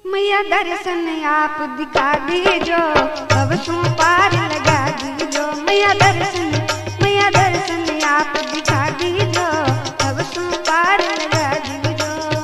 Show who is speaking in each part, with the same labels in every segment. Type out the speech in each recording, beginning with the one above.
Speaker 1: मैया दर्शन आप दिखा दीजो, अब तुम पार लगा दीजो। मैया दर्शन आप दिखा दीजो, अब तुम पार लगा दीजो।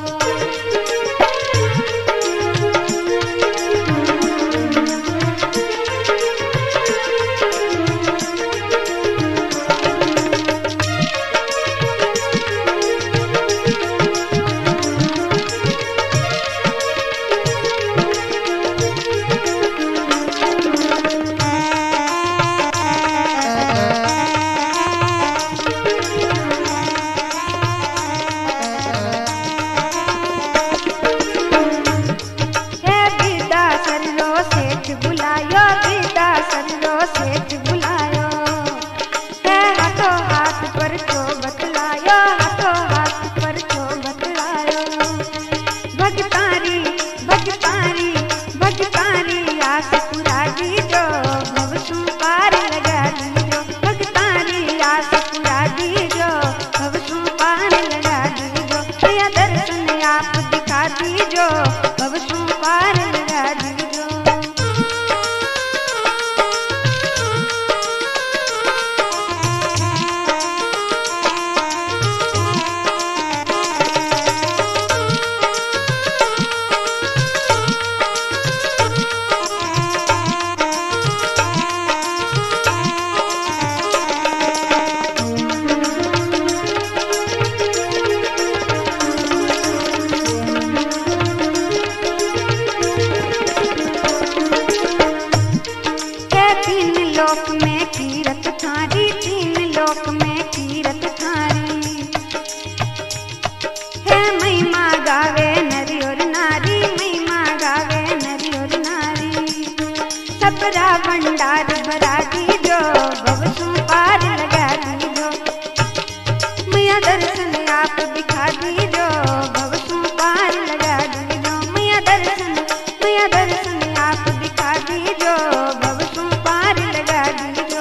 Speaker 1: बुलायो बेटा सल्लो सेठ बुलायो, है हाथों हाथ पर तो बतलायो, हाथों हाथ पर तो बतलायो। भगतारी भगतारी भगतारी आस पुरा दीजो, भव तुम पार लगा दीजो। भगतारी आस पुरा दीजो, भव तुम पार लगा दीजो। मैया दर्शन आप दिखा दीजो, भव तुम पार लगा दीजो। लोक में कीरत थारी, तीन लोक में कीरत थारी, है महिमा गावे नरी और नारी, महिमा गावे नरी और नारी। सबरा भंडार भरा दीजो, भव तुम पार लगा दीजो। मैया दर्शन आप दिखा दीजो, भव तुम पार लगा दीजो। मैया दर्शन आप दिखा दीजो, भव तुम पार लगा दीजो।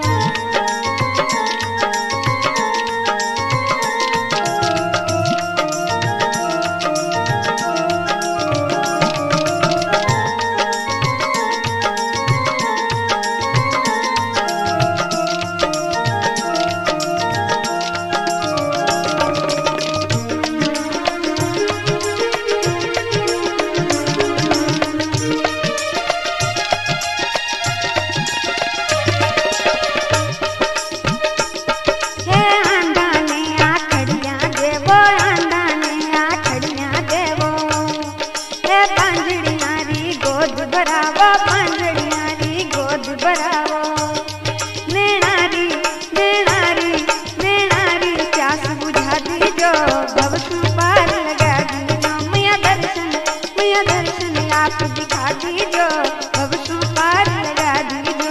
Speaker 1: भरावो पांजड़ी नारी गोद भरावो, नैनारी नैनारी नैनारी प्यास बुझा दीजो, भव तुम पार लगा दीजो। मैया दर्शन आप दिखा दीजो, भव तुम पार लगा दीजो।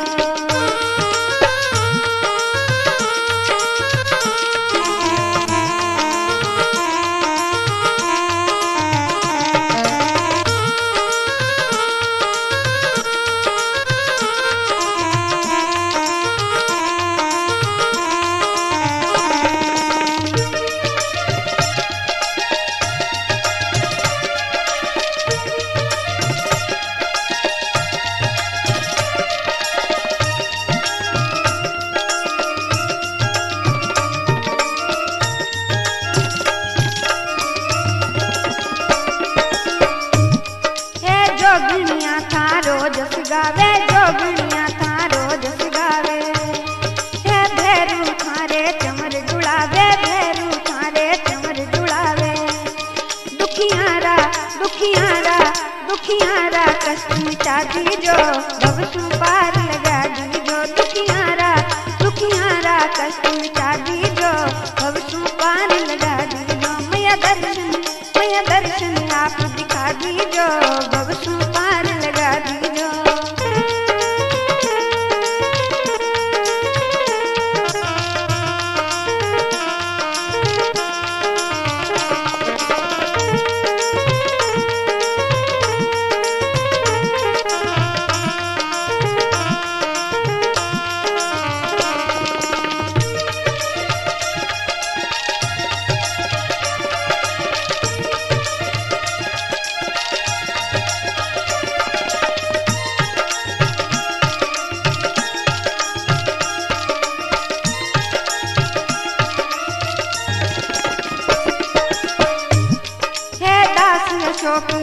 Speaker 1: जोगनिया थारो जस गावे, जोगनिया थारो जस गावे, हे भैरू थारे चमर जुड़ावे, भैरू थारे चमर जुड़ावे। दुखियारा दुखियारा दुखियारा कष्ट मिटा दीजो, भव तुम पार लगा दीजो। दुखियारा दुखियारा कष्ट मिटा दीजो, भव तुम पार लगा दीजो। मैया दर्शन आप दिखा दीजो, भव तुम पार लगा दीजो।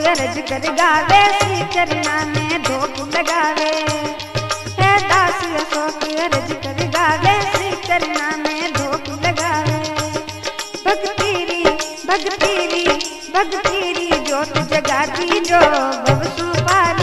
Speaker 1: अर्ज कर गावे, श्री चरणा में धोख लगावे। है दास अशोक अर्ज कर गावे, श्री चरणा में धोख लगावे। भक्तिरी भक्तिरी भक्तिरी जोत जगा दी जो भव सुपारी।